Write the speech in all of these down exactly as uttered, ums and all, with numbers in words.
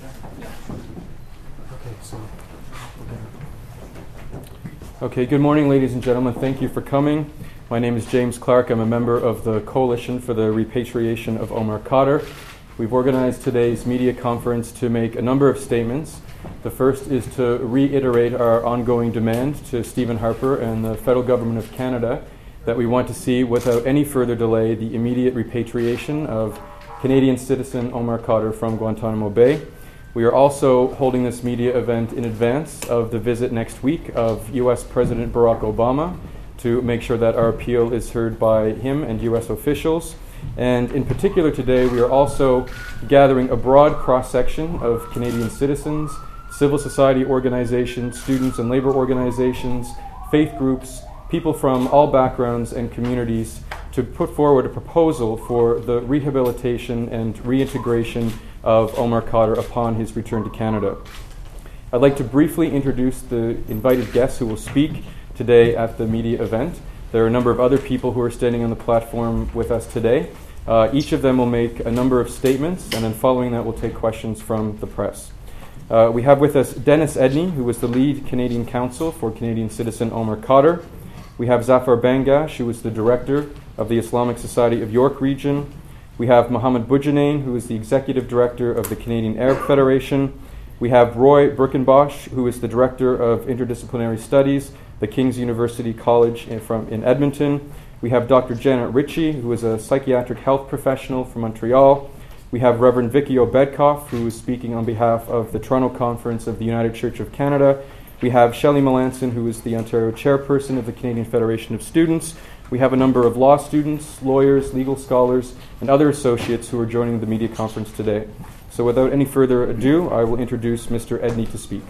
Okay, good morning, ladies and gentlemen. Thank you for coming. My name is James Clark. I'm a member of the Coalition for the Repatriation of Omar Khadr. We've organized today's media conference to make a number of statements. The first is to reiterate our ongoing demand to Stephen Harper and the federal government of Canada that we want to see, without any further delay, the immediate repatriation of Canadian citizen Omar Khadr from Guantanamo Bay. We are also holding this media event in advance of the visit next week of U S President Barack Obama to make sure that our appeal is heard by him and U S officials. And in particular today, we are also gathering a broad cross-section of Canadian citizens, civil society organizations, students and labor organizations, faith groups, people from all backgrounds and communities to put forward a proposal for the rehabilitation and reintegration of Omar Khadr upon his return to Canada. I'd like to briefly introduce the invited guests who will speak today at the media event. There are a number of other people who are standing on the platform with us today. Uh, each of them will make a number of statements, and then following that we'll take questions from the press. Uh, we have with us Dennis Edney, who was the lead Canadian counsel for Canadian citizen Omar Khadr. We have Zafar Bangash, who is the director of the Islamic Society of York Region. We have Mohammed Boujanein, who is the executive director of the Canadian Arab Federation. We have Roy Birkenbosch, who is the director of interdisciplinary studies, the King's University College in, from, in Edmonton. We have Doctor Janet Ritchie, who is a psychiatric health professional from Montreal. We have Reverend Vicky Obedkoff, who is speaking on behalf of the Toronto Conference of the United Church of Canada. We have Shelley Melanson, who is the Ontario chairperson of the Canadian Federation of Students. We have a number of law students, lawyers, legal scholars, and other associates who are joining the media conference today. So without any further ado, I will introduce Mister Edney to speak.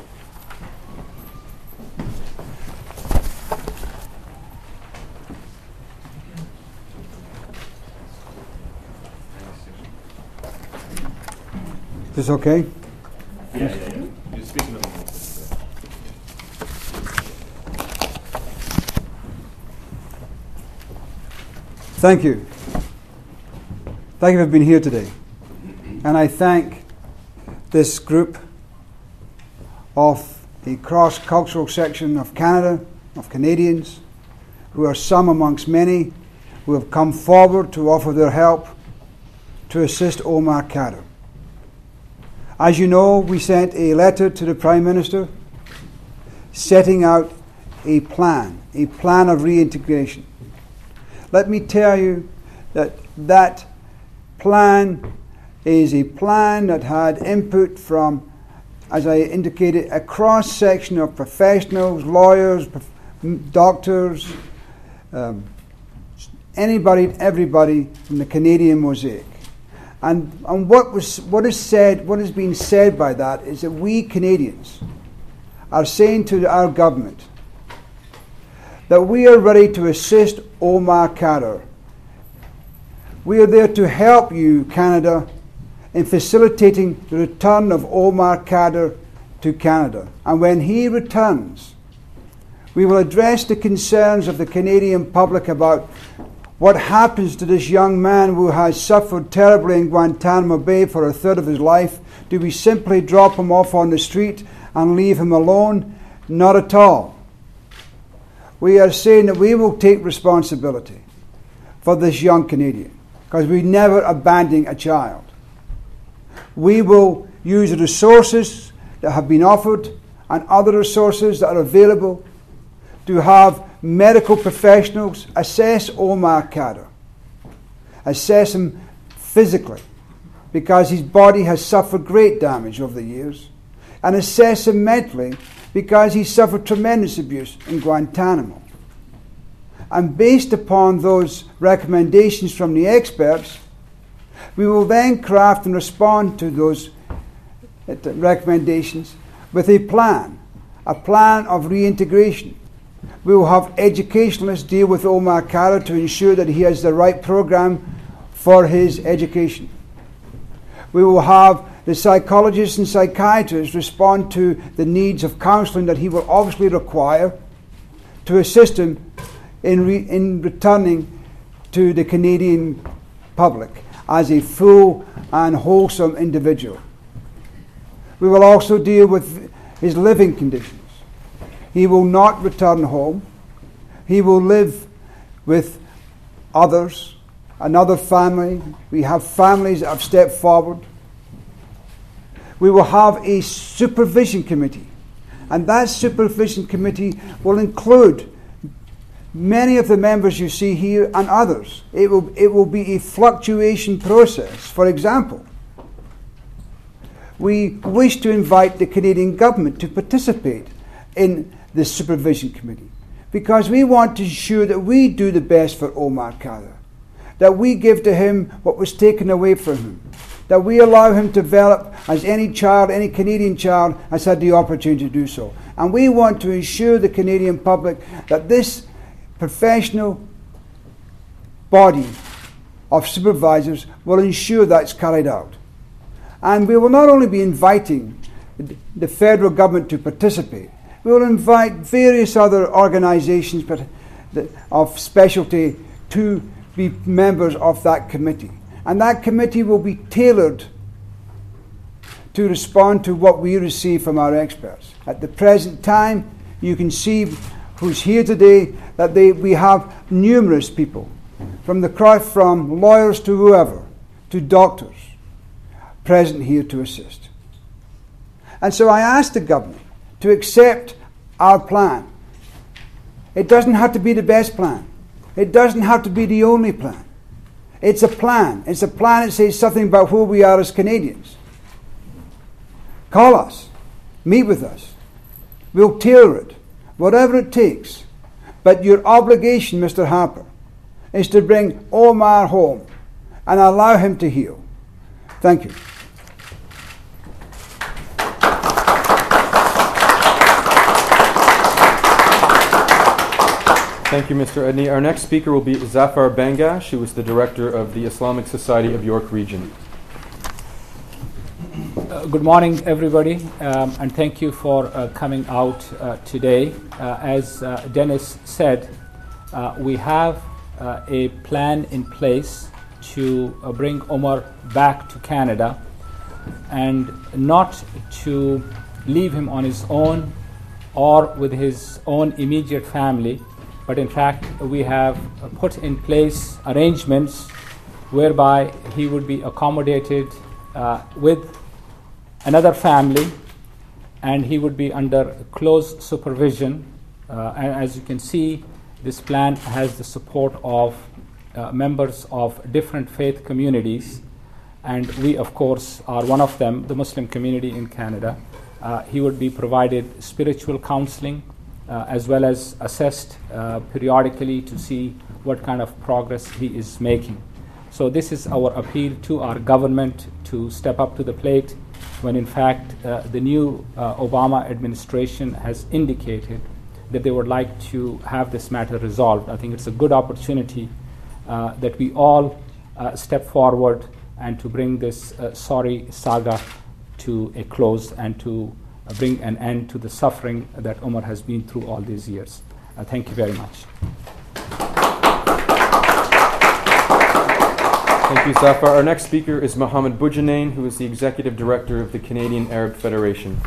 Is this okay? Yeah, yeah, yeah. You're speaking to the microphone. Thank you. Thank you for being here today. And I thank this group of the cross-cultural section of Canada, of Canadians, who are some amongst many who have come forward to offer their help to assist Omar Khadr. As you know, we sent a letter to the Prime Minister setting out a plan, a plan of reintegration. Let me tell you that that plan is a plan that had input from, as I indicated, a cross-section of professionals, lawyers, doctors, um, anybody, everybody from the Canadian mosaic. And, and what was what is said, what is being said by that is that we Canadians are saying to our government that we are ready to assist Omar Khadr. We are there to help you, Canada, in facilitating the return of Omar Khadr to Canada. And when he returns, we will address the concerns of the Canadian public about what happens to this young man who has suffered terribly in Guantanamo Bay for a third of his life. Do we simply drop him off on the street and leave him alone? Not at all. We are saying that we will take responsibility for this young Canadian, because we never abandon a child. We will use the resources that have been offered and other resources that are available to have medical professionals assess Omar Khadr, assess him physically, because his body has suffered great damage over the years, and assess him mentally, because he suffered tremendous abuse in Guantanamo. And based upon those recommendations from the experts, we will then craft and respond to those recommendations with a plan, a plan of reintegration. We will have educationalists deal with Omar Khadr to ensure that he has the right program for his education. We will have the psychologists and psychiatrists respond to the needs of counselling that he will obviously require to assist him in, re- in returning to the Canadian public as a full and wholesome individual. We will also deal with his living conditions. He will not return home. He will live with others, another family. We have families that have stepped forward. We will have a supervision committee, and that supervision committee will include many of the members you see here and others. It will, it will be a fluctuation process. For example, we wish to invite the Canadian government to participate in the supervision committee because we want to ensure that we do the best for Omar Khadr, that we give to him what was taken away from him, that we allow him to develop as any child, any Canadian child has had the opportunity to do so. And we want to ensure the Canadian public that this professional body of supervisors will ensure that's carried out. And we will not only be inviting the federal government to participate, we will invite various other organisations of specialty to be members of that committee. And that committee will be tailored to respond to what we receive from our experts. At the present time, you can see who's here today, that they, we have numerous people, from the from lawyers to whoever, to doctors, present here to assist. And so I asked the government to accept our plan. It doesn't have to be the best plan. It doesn't have to be the only plan. It's a plan. It's a plan that says something about who we are as Canadians. Call us. Meet with us. We'll tailor it. Whatever it takes. But your obligation, Mister Harper, is to bring Omar home and allow him to heal. Thank you. Thank you, Mister Edney. Our next speaker will be Zafar Bangash, who is the director of the Islamic Society of York Region. Uh, good morning, everybody, um, and thank you for uh, coming out uh, today. Uh, as uh, Dennis said, uh, we have uh, a plan in place to uh, bring Omar back to Canada and not to leave him on his own or with his own immediate family, but in fact we have uh, put in place arrangements whereby he would be accommodated uh, with another family, and he would be under close supervision. Uh, and as you can see, this plan has the support of uh, members of different faith communities, and we of course are one of them, the Muslim community in Canada. Uh, he would be provided spiritual counseling uh, as well as assessed uh, periodically to see what kind of progress he is making. So this is our appeal to our government to step up to the plate, when in fact uh, the new uh, Obama administration has indicated that they would like to have this matter resolved. I think it's a good opportunity uh, that we all uh, step forward and to bring this uh, sorry saga to a close and to uh, bring an end to the suffering that Omar has been through all these years. Uh, thank you very much. Thank you, Zafar. Our next speaker is Mohammed Boujanain, who is the Executive Director of the Canadian Arab Federation.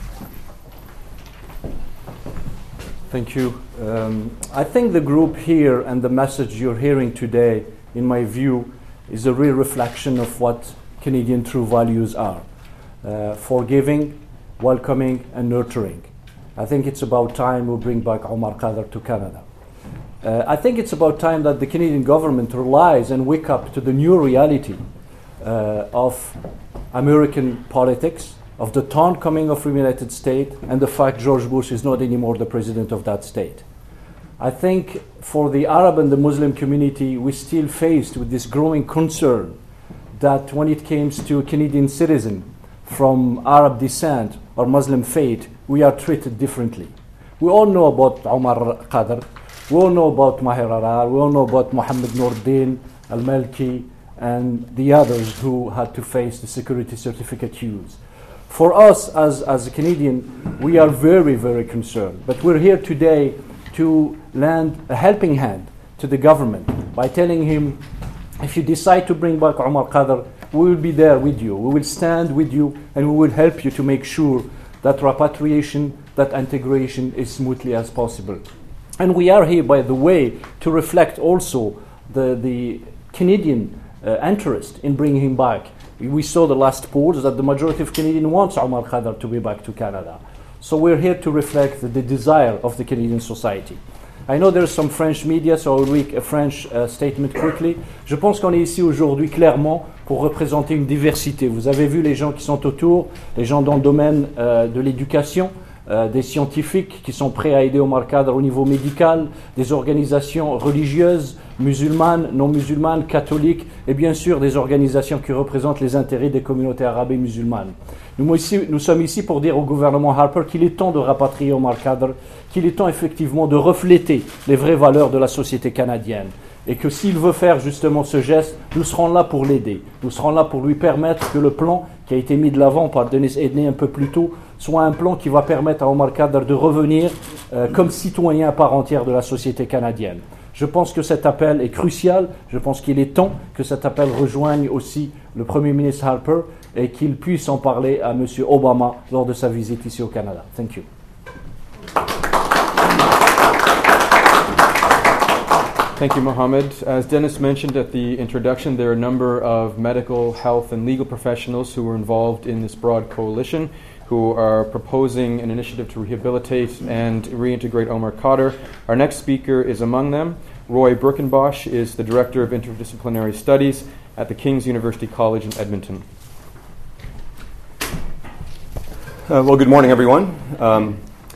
Thank you. Um, I think the group here and the message you're hearing today, in my view, is a real reflection of what Canadian true values are. Uh, forgiving, welcoming, and nurturing. I think it's about time we bring back Omar Khadr to Canada. Uh, I think it's about time that the Canadian government realize and wake up to the new reality uh, of American politics, of the taunt coming of the United States, and the fact George Bush is not anymore the president of that state. I think for the Arab and the Muslim community, we're still faced with this growing concern that when it comes to a Canadian citizen from Arab descent or Muslim faith, we are treated differently. We all know about Omar Khadr. We all know about Maher Arar, we all know about Mohammed Noordin, Al-Malki, and the others who had to face the security certificate use. For us, as, as a Canadian, we are very, very concerned. But we're here today to lend a helping hand to the government by telling him, if you decide to bring back Omar Khadr, we will be there with you. We will stand with you, and we will help you to make sure that repatriation, that integration is smoothly as possible. And we are here, by the way, to reflect also the, the Canadian uh, interest in bringing him back. We saw the last polls that the majority of Canadians wants Omar Khadr to be back to Canada. So we're here to reflect the, the desire of the Canadian society. I know there's some French media, so I'll read a French uh, statement quickly. Je pense qu'on est ici aujourd'hui clairement pour représenter une diversité. Vous avez vu les gens qui sont autour, les gens dans le domaine euh, de l'éducation, euh, des scientifiques qui sont prêts à aider Omar Khadr au niveau médical, des organisations religieuses, musulmanes, non musulmanes, catholiques, et bien sûr des organisations qui représentent les intérêts des communautés arabes et musulmanes. Nous, ici, nous sommes ici pour dire au gouvernement Harper qu'il est temps de rapatrier Omar Khadr, qu'il est temps effectivement de refléter les vraies valeurs de la société canadienne. Et que s'il veut faire justement ce geste, nous serons là pour l'aider. Nous serons là pour lui permettre que le plan qui a été mis de l'avant par Dennis Edney un peu plus tôt soit un plan qui va permettre à Omar Khadr de revenir euh, comme citoyen à part entière de la société canadienne. Je pense que cet appel est crucial. Je pense qu'il est temps que cet appel rejoigne aussi le Premier ministre Harper et qu'il puisse en parler à M. Obama lors de sa visite ici au Canada. Thank you. Thank you, Mohammed. As Dennis mentioned at the introduction, there are a number of medical, health, and legal professionals who are involved in this broad coalition who are proposing an initiative to rehabilitate and reintegrate Omar Khadr. Our next speaker is among them. Roy Birkenbosch is the Director of Interdisciplinary Studies at the King's University College in Edmonton. Uh, well, good morning, everyone. Um,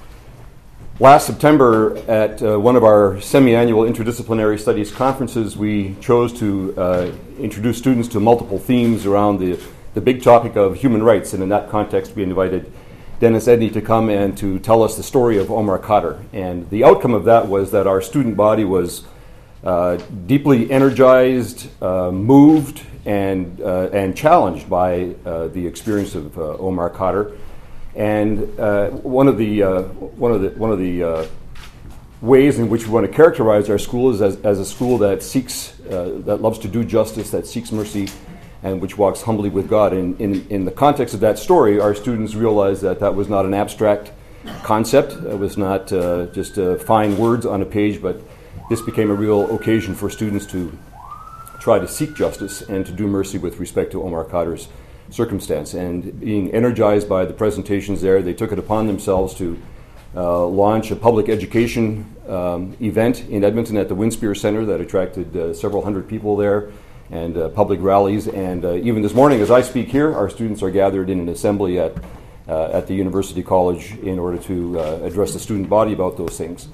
last September, at uh, one of our semi-annual interdisciplinary studies conferences, we chose to uh, introduce students to multiple themes around the, the big topic of human rights. And in that context, we invited Dennis Edney to come and to tell us the story of Omar Khadr. And the outcome of that was that our student body was uh, deeply energized, uh, moved, and, uh, and challenged by uh, the experience of uh, Omar Khadr. And uh, one of the uh, one of the one of the uh, ways in which we want to characterize our school is as, as a school that seeks uh, that loves to do justice, that seeks mercy, and which walks humbly with God. And in in the context of that story, our students realized that that was not an abstract concept. It was not uh, just uh, fine words on a page, but this became a real occasion for students to try to seek justice and to do mercy with respect to Omar Khadr's circumstance. And being energized by the presentations there, they took it upon themselves to uh, launch a public education um, event in Edmonton at the Winspear Center that attracted uh, several hundred people there, and uh, public rallies. And uh, even this morning, as I speak here, our students are gathered in an assembly at uh, at the University College in order to uh, address the student body about those things.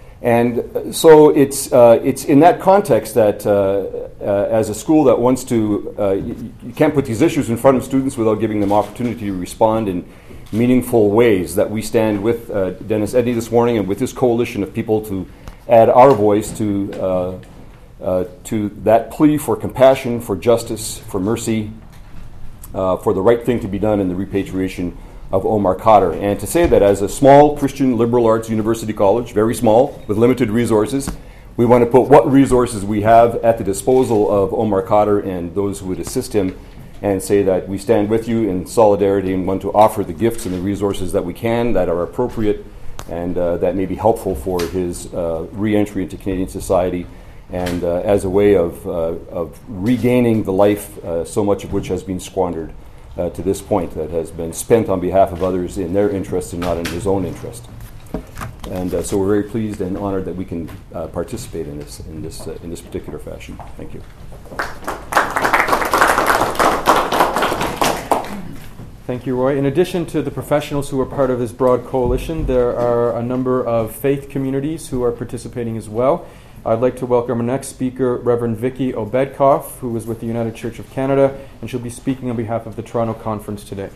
And so it's uh, it's in that context that uh, uh, as a school that wants to, uh, you, you can't put these issues in front of students without giving them opportunity to respond in meaningful ways, that we stand with uh, Dennis Edney this morning and with this coalition of people to add our voice to uh, uh, to that plea for compassion, for justice, for mercy, uh, for the right thing to be done in the repatriation of Omar Khadr. And to say that as a small Christian liberal arts university college, very small, with limited resources, we want to put what resources we have at the disposal of Omar Khadr and those who would assist him, and say that we stand with you in solidarity and want to offer the gifts and the resources that we can, that are appropriate and uh, that may be helpful for his uh, re-entry into Canadian society, and uh, as a way of, uh, of regaining the life, uh, so much of which has been squandered Uh, to this point, that has been spent on behalf of others in their interest and not in his own interest. And uh, so we're very pleased and honored that we can uh, participate in this in this uh, in this particular fashion. Thank you. Thank you, Roy. In addition to the professionals who are part of this broad coalition, there are a number of faith communities who are participating as well. I'd like to welcome our next speaker, Reverend Vicky Obedkoff, who is with the United Church of Canada, and she'll be speaking on behalf of the Toronto Conference today.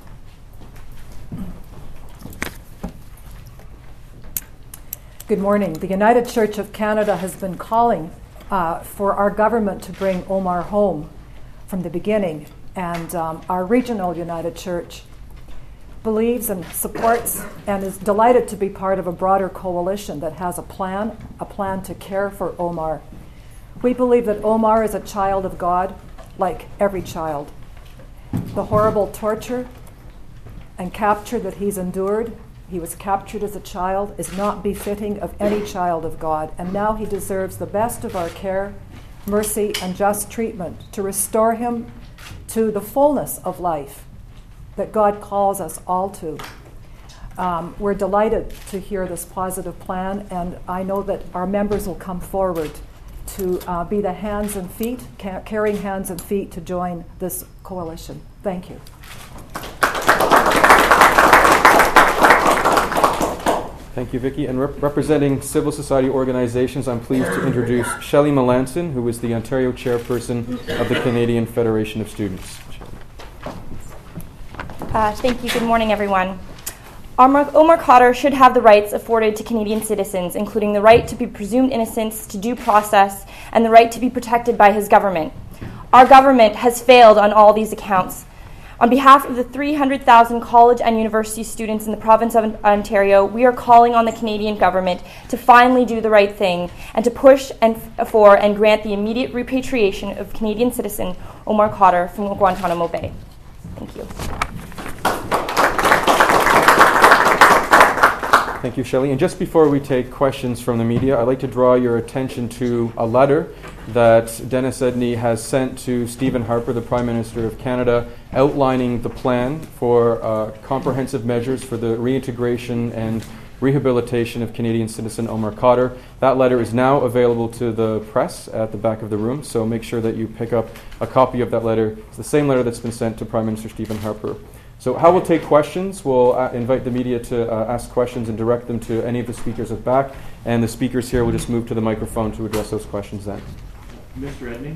Good morning. The United Church of Canada has been calling uh, for our government to bring Omar home from the beginning, and um, our regional United Church believes and supports and is delighted to be part of a broader coalition that has a plan, a plan to care for Omar. We believe that Omar is a child of God, like every child. The horrible torture and capture that he's endured, he was captured as a child, is not befitting of any child of God, and now he deserves the best of our care, mercy, and just treatment to restore him to the fullness of life that God calls us all to. Um, we're delighted to hear this positive plan, and I know that our members will come forward to uh, be the hands and feet, ca- carrying hands and feet to join this coalition. Thank you. Thank you, Vicki. And rep- representing civil society organizations, I'm pleased to introduce Shelley Melanson, who is the Ontario chairperson of the Canadian Federation of Students. Uh, thank you. Good morning, everyone. Omar, Omar Khadr should have the rights afforded to Canadian citizens, including the right to be presumed innocent, to due process, and the right to be protected by his government. Our government has failed on all these accounts. On behalf of the three hundred thousand college and university students in the province of Ontario, we are calling on the Canadian government to finally do the right thing and to push and f- for and grant the immediate repatriation of Canadian citizen Omar Khadr from Guantanamo Bay. Thank you. Thank you, Shelley. And just before we take questions from the media, I'd like to draw your attention to a letter that Dennis Edney has sent to Stephen Harper, the Prime Minister of Canada, outlining the plan for uh, comprehensive measures for the reintegration and rehabilitation of Canadian citizen Omar Khadr. That letter is now available to the press at the back of the room, so make sure that you pick up a copy of that letter. It's the same letter that's been sent to Prime Minister Stephen Harper. So how we'll take questions, we'll uh, invite the media to uh, ask questions and direct them to any of the speakers at the back, and the speakers here will just move to the microphone to address those questions then. Mister Edney,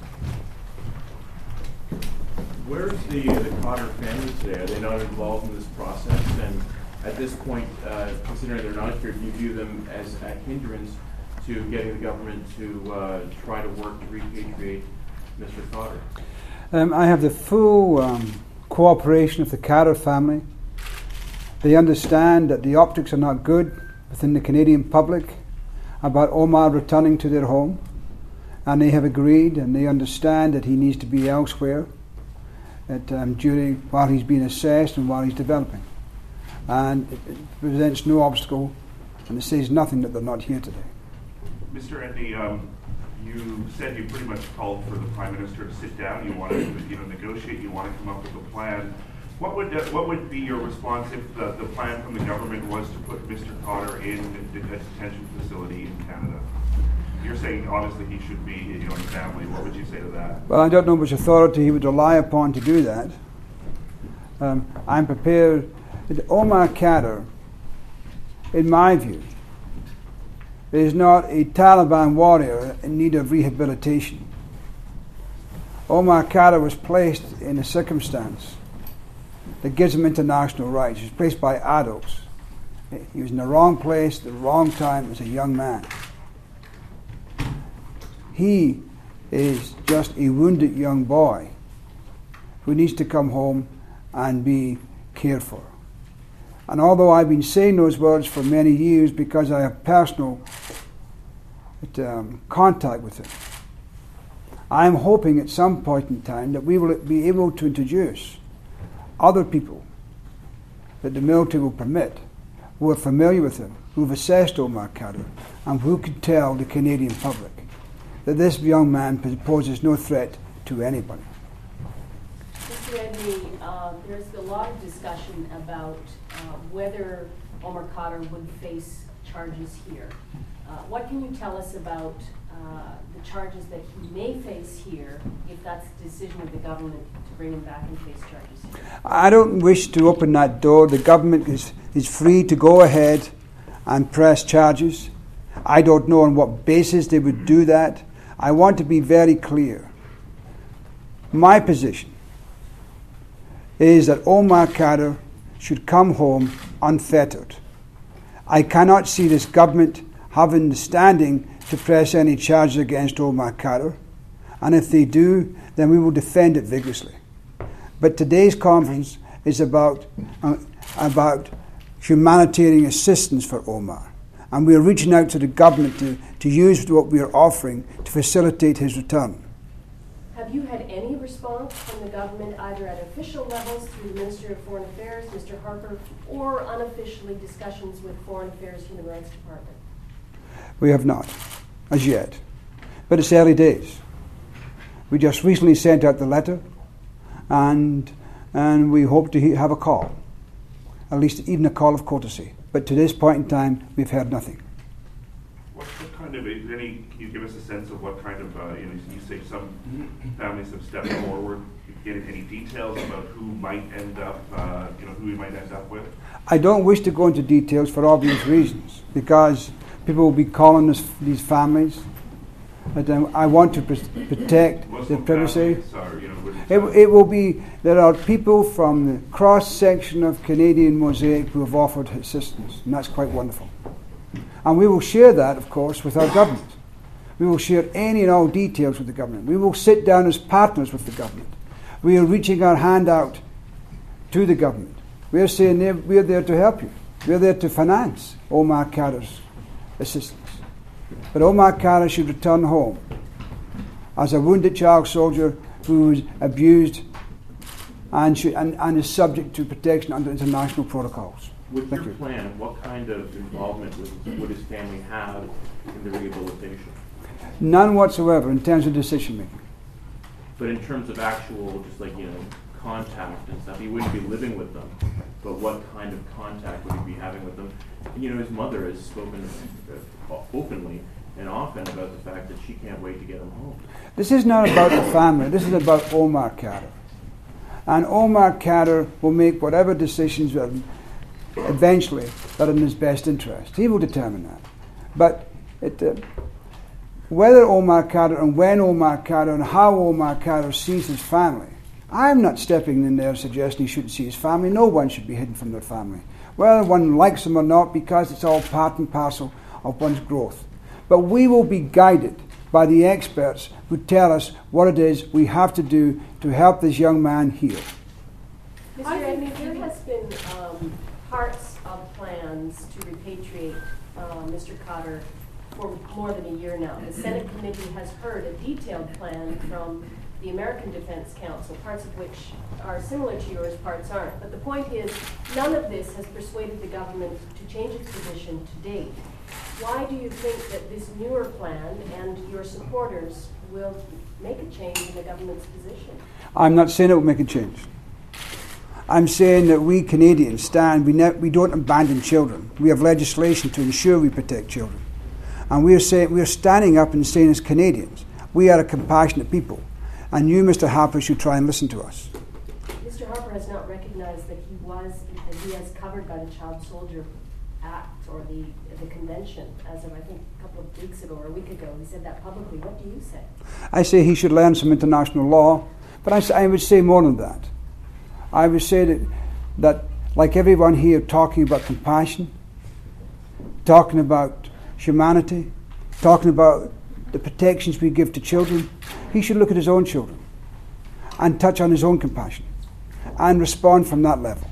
where's the, the Khadr family today? Are they not involved in this process? And at this point, uh, considering they're not here, do you view them as a hindrance to getting the government to uh, try to work to repatriate Mister Khadr? Um, I have the full um, cooperation of the Khadr family. They understand that the optics are not good within the Canadian public about Omar returning to their home, and they have agreed and they understand that he needs to be elsewhere at, um, during while he's being assessed and while he's developing. And it, it presents no obstacle, and it says nothing that they're not here today. Mister Edney, um, you said you pretty much called for the Prime Minister to sit down. You wanted to, you know, negotiate. You want to come up with a plan. What would uh, what would be your response if the, the plan from the government was to put Mister Khadr in a detention facility in Canada? You're saying obviously he should be, you know, in family. What would you say to that? Well, I don't know which authority he would rely upon to do that. Um, I'm prepared. Omar Khadr, in my view, is not a Taliban warrior in need of rehabilitation. Omar Khadr was placed in a circumstance that gives him international rights. He was placed by adults. He was in the wrong place at the wrong time as a young man. He is just a wounded young boy who needs to come home and be cared for. And although I've been saying those words for many years because I have personal um, contact with him, I'm hoping at some point in time that we will be able to introduce other people that the military will permit who are familiar with him, who have assessed Omar Khadr, and who could tell the Canadian public that this young man poses no threat to anybody. Mister Edney, uh, there's a lot of discussion about uh, whether Omar Khadr would face charges here. Uh, what can you tell us about uh, the charges that he may face here if that's the decision of the government to bring him back and face charges here? I don't wish to open that door. The government is, is free to go ahead and press charges. I don't know on what basis they would do that. I want to be very clear. My position is that Omar Khadr should come home unfettered. I cannot see this government having the standing to press any charges against Omar Khadr, and if they do, then we will defend it vigorously. But today's conference is about, uh, about humanitarian assistance for Omar. And we are reaching out to the government to, to use what we are offering to facilitate his return. Have you had any response from the government, either at official levels through the Minister of Foreign Affairs, Mister Harper, or unofficially discussions with Foreign Affairs Human Rights Department? We have not, as yet. But it's early days. We just recently sent out the letter, and and we hope to he- have a call, at least even a call of courtesy. But to this point in time, we've heard nothing. What, what kind of, is any, can you give us a sense of what kind of, uh, you know, you say some families have stepped forward, get any details about who might end up, uh, you know, who we might end up with? I don't wish to go into details for obvious reasons, because people will be calling us, these families. But um, I want to pr- protect Muslim their privacy. families are, you know, would- It, it will be, there are people from the cross-section of Canadian Mosaic who have offered assistance, and that's quite wonderful. And we will share that, of course, with our government. We will share any and all details with the government. We will sit down as partners with the government. We are reaching our hand out to the government. We are saying we are there to help you. We are there to finance Omar Khadr's assistance. But Omar Khadr should return home as a wounded child soldier who was abused and, should, and, and is subject to protection under international protocols. With Thank your you. plan, what kind of involvement would, would his family have in the rehabilitation? None whatsoever in terms of decision making. But in terms of actual, just like, you know, contact and stuff, he wouldn't be living with them, but what kind of contact would he be having with them? You know, his mother has spoken uh, openly and often about the fact that she can't wait to get him home. This is not about the family. This is about Omar Khadr. And Omar Khadr will make whatever decisions that eventually that are in his best interest. He will determine that. But it, uh, whether Omar Khadr and when Omar Khadr and how Omar Khadr sees his family, I'm not stepping in there suggesting he shouldn't see his family. No one should be hidden from their family, whether one likes them or not, because it's all part and parcel of one's growth. But we will be guided by the experts who tell us what it is we have to do to help this young man heal. Mister Edney, there has been um, parts of plans to repatriate uh, Mister Khadr for more than a year now. The Senate committee has heard a detailed plan from the American Defense Council, parts of which are similar to yours, parts aren't. But the point is, none of this has persuaded the government to change its position to date. Why do you think that this newer plan and your supporters will make a change in the government's position? I'm not saying it will make a change. I'm saying that we Canadians stand, we, ne- we don't abandon children. We have legislation to ensure we protect children. And we are, saying, we are standing up and saying as Canadians, we are a compassionate people. And you, Mister Harper, should try and listen to us. Mister Harper has not recognized that he was, that he is covered by the Child Soldier Act or the the convention as of, I think, a couple of weeks ago or a week ago. He said that publicly. What do you say? I say he should learn some international law, but I, I would say more than that. I would say that, that, like everyone here, talking about compassion, talking about humanity, talking about the protections we give to children, he should look at his own children and touch on his own compassion and respond from that level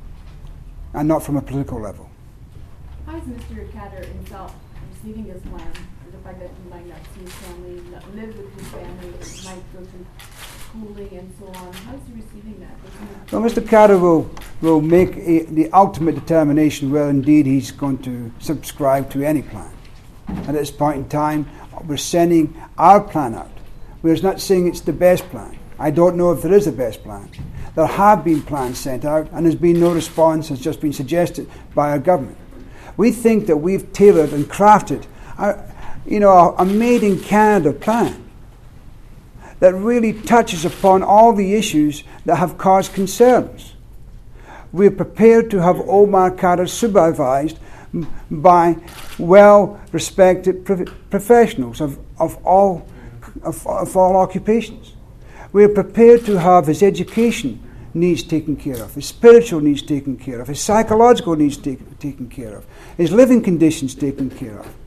and not from a political level. How is Mister Khadr himself receiving this plan? The fact that he might not see his family, not live with his family, might go to schooling and so on. How is he receiving that? Well, Mister Khadr will, will make a, the ultimate determination whether indeed he's going to subscribe to any plan. And at this point in time, we're sending our plan out. We're not saying it's the best plan. I don't know if there is a best plan. There have been plans sent out, and there's been no response, has just been suggested by our government. We think that we've tailored and crafted a, you know, a, a made-in-Canada plan that really touches upon all the issues that have caused concerns. We're prepared to have Omar Khadr supervised by well-respected prof- professionals of, of, all, of, of all occupations. We're prepared to have his education needs taken care of, his spiritual needs taken care of, his psychological needs take, taken care of, his living conditions taken care of.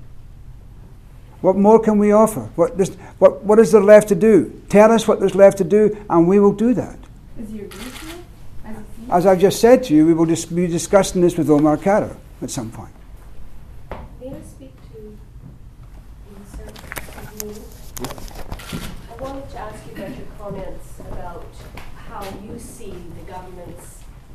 What more can we offer? What, does, what, what is there left to do? Tell us what there's left to do, and we will do that. Is he agreed to it? As, As I've just said to you, we will dis- be discussing this with Omar Khadr at some point. May I speak to you, sir? I wanted to ask you about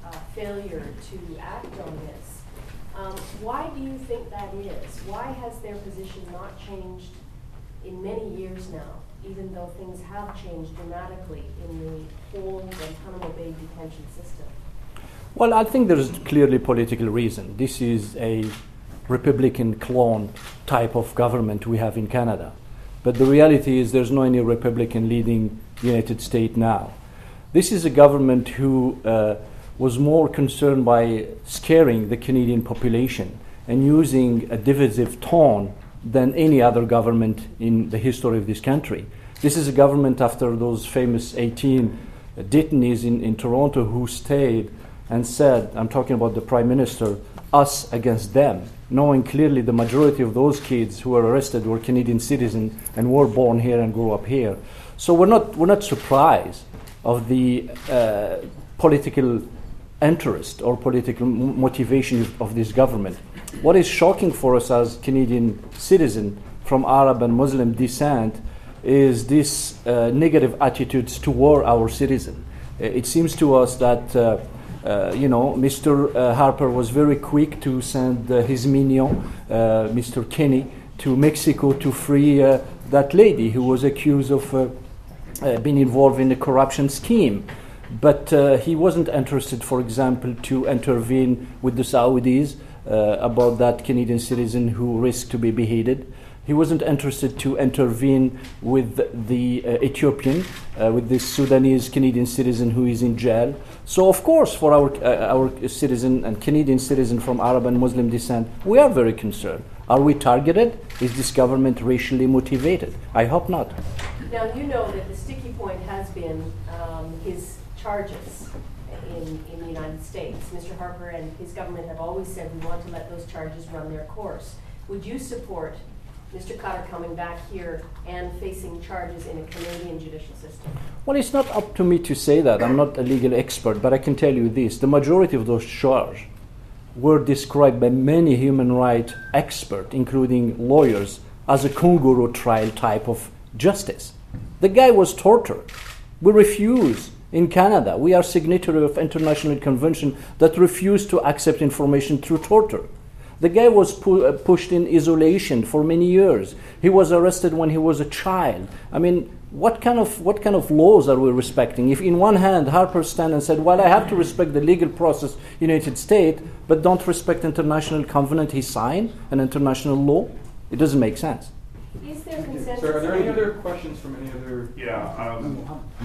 uh, failure to act on this. Um, why do you think that is? Why has their position not changed in many years now, even though things have changed dramatically in the whole Guantanamo Bay detention system? Well, I think there's clearly political reason. This is a Republican clone type of government we have in Canada. But the reality is there's no any Republican leading the United States now. This is a government who uh, was more concerned by scaring the Canadian population and using a divisive tone than any other government in the history of this country. This is a government after those famous eighteen detainees in, in Toronto who stayed and said, I'm talking about the Prime Minister, us against them, knowing clearly the majority of those kids who were arrested were Canadian citizens and were born here and grew up here. So we're not, we're not surprised of the uh, political interest or political m- motivation of this government. What is shocking for us as Canadian citizens from Arab and Muslim descent is this uh, negative attitudes toward our citizens. It seems to us that uh, uh, you know, Mister Uh, Harper was very quick to send uh, his minion, uh, Mister Kenney, to Mexico to free uh, that lady who was accused of uh, uh, being involved in a corruption scheme. But uh, he wasn't interested, for example, to intervene with the Saudis uh, about that Canadian citizen who risked to be beheaded. He wasn't interested to intervene with the uh, Ethiopian, uh, with this Sudanese Canadian citizen who is in jail. So, of course, for our uh, our citizen and Canadian citizen from Arab and Muslim descent, we are very concerned. Are we targeted? Is this government racially motivated? I hope not. Now, you know that the sticky point has been um, his charges in, in the United States. Mister Harper and his government have always said we want to let those charges run their course. Would you support Mister Khadr coming back here and facing charges in a Canadian judicial system? Well, it's not up to me to say that. I'm not a legal expert, but I can tell you this. The majority of those charges were described by many human rights experts, including lawyers, as a kangaroo trial type of justice. The guy was tortured. We refuse. In Canada, we are signatory of international convention that refuse to accept information through torture. The guy was pu- uh, pushed in isolation for many years. He was arrested when he was a child. I mean, what kind of what kind of laws are we respecting? If in one hand Harper stand and said, well, I have to respect the legal process in the United States, but don't respect international covenant he signed, an international law, it doesn't make sense. Is there consensus? Sir, are there any other questions from any other? Yeah, um,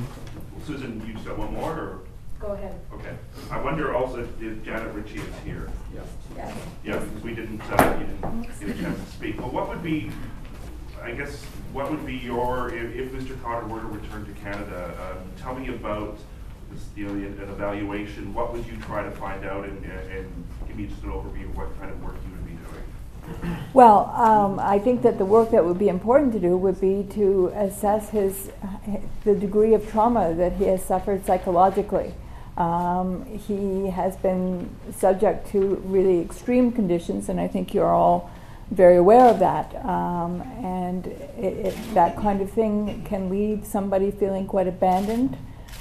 Susan, you just got one more, or? Go ahead. Okay. I wonder also if Janet Ritchie is here. Yeah. Yeah. Yeah, because we didn't, uh, you didn't get a chance to speak. Well, what would be, I guess, what would be your, if, if Mister Khadr were to return to Canada, um, tell me about this, you know, an evaluation. What would you try to find out, and, and give me just an overview of what kind of work you would be doing? Well, um, I think that the work that would be important to do would be to assess his, the degree of trauma that he has suffered psychologically. Um, he has been subject to really extreme conditions, and I think you're all very aware of that. Um, and it, it, that kind of thing can leave somebody feeling quite abandoned,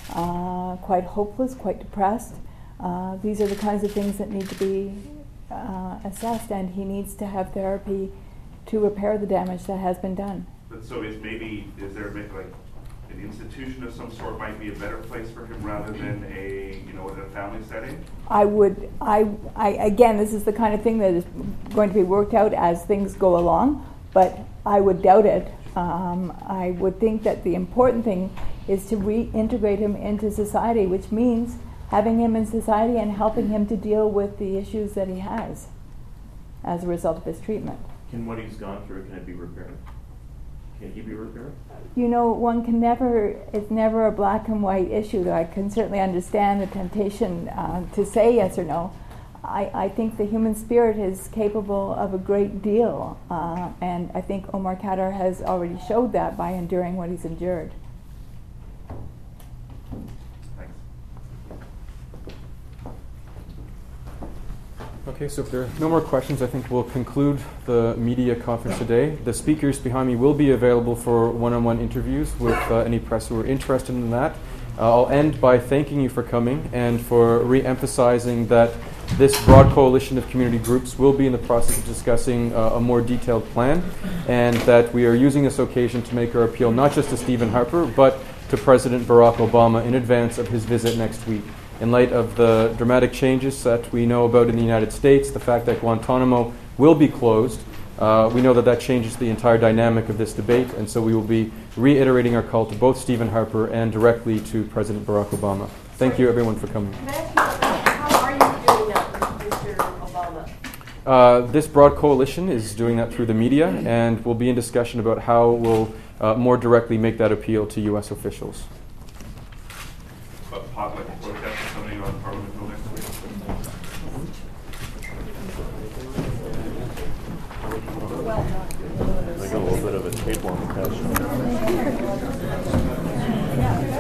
uh, quite hopeless, quite depressed. Uh, these are the kinds of things that need to be uh, assessed, and he needs to have therapy to repair the damage that has been done. But so is maybe, is there maybe like an institution of some sort might be a better place for him rather than a, you know, in a family setting? I would, I, I, again, this is the kind of thing that is going to be worked out as things go along, but I would doubt it. Um, I would think that the important thing is to reintegrate him into society, which means having him in society and helping him to deal with the issues that he has as a result of his treatment. Can what he's gone through, can it be repaired? Can he be repaired? You know, one can never, it's never a black and white issue. I can certainly understand the temptation uh, to say yes or no. I, I think the human spirit is capable of a great deal, uh, and I think Omar Khadr has already showed that by enduring what he's endured. Okay, so if there are no more questions, I think we'll conclude the media conference today. The speakers behind me will be available for one-on-one interviews with uh, any press who are interested in that. Uh, I'll end by thanking you for coming and for re-emphasizing that this broad coalition of community groups will be in the process of discussing uh, a more detailed plan, and that we are using this occasion to make our appeal not just to Stephen Harper, but to President Barack Obama in advance of his visit next week. In light of the dramatic changes that we know about in the United States, the fact that Guantanamo will be closed, uh, we know that that changes the entire dynamic of this debate, and so we will be reiterating our call to both Stephen Harper and directly to President Barack Obama. Thank you, everyone, for coming. Uh, this broad coalition is doing that through the media, and we'll be in discussion about how we'll uh, more directly make that appeal to U S officials. But pot like a protest or something on Parliament Hill next week? I got a little bit of a tape on the couch.